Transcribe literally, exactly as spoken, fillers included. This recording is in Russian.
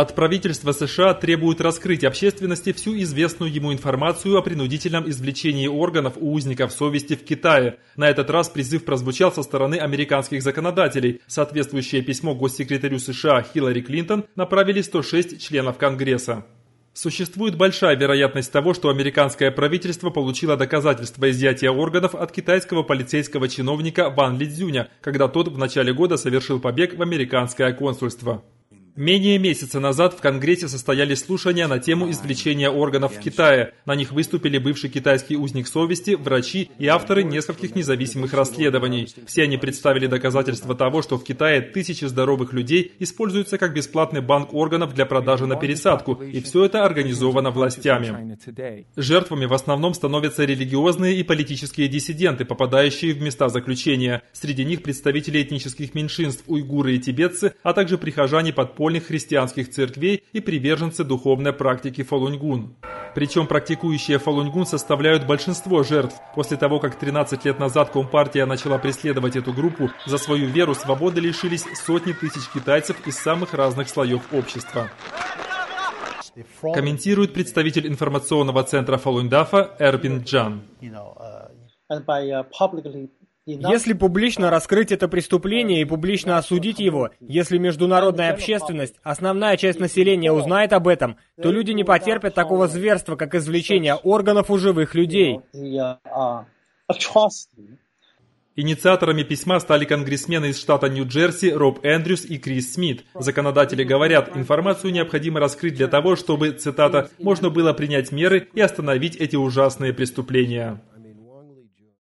От правительства США требуют раскрыть общественности всю известную ему информацию о принудительном извлечении органов у узников совести в Китае. На этот раз призыв прозвучал со стороны американских законодателей. Соответствующее письмо госсекретарю США Хиллари Клинтон направили сто шесть членов Конгресса. Существует большая вероятность того, что американское правительство получило доказательства изъятия органов от китайского полицейского чиновника Ван Лидзюня, когда тот в начале года совершил побег в американское консульство. Менее месяца назад в Конгрессе состоялись слушания на тему извлечения органов в Китае. На них выступили бывший китайский узник совести, врачи и авторы нескольких независимых расследований. Все они представили доказательства того, что в Китае тысячи здоровых людей используются как бесплатный банк органов для продажи на пересадку, и все это организовано властями. Жертвами в основном становятся религиозные и политические диссиденты, попадающие в места заключения. Среди них представители этнических меньшинств, уйгуры и тибетцы, а также прихожане подпольных христианских церквей и приверженцы духовной практики Фалунь-Гун. Причем практикующие Фалунь-Гун составляют большинство жертв. После того, как тринадцать лет назад Компартия начала преследовать эту группу, за свою веру свободы лишились сотни тысяч китайцев из самых разных слоев общества. Комментирует представитель информационного центра Фалунь-Дафа Эрбин Джан. Если публично раскрыть это преступление и публично осудить его, если международная общественность, основная часть населения узнает об этом, то люди не потерпят такого зверства, как извлечение органов у живых людей. Инициаторами письма стали конгрессмены из штата Нью-Джерси Роб Эндрюс и Крис Смит. Законодатели говорят, информацию необходимо раскрыть для того, чтобы, цитата, «можно было принять меры и остановить эти ужасные преступления».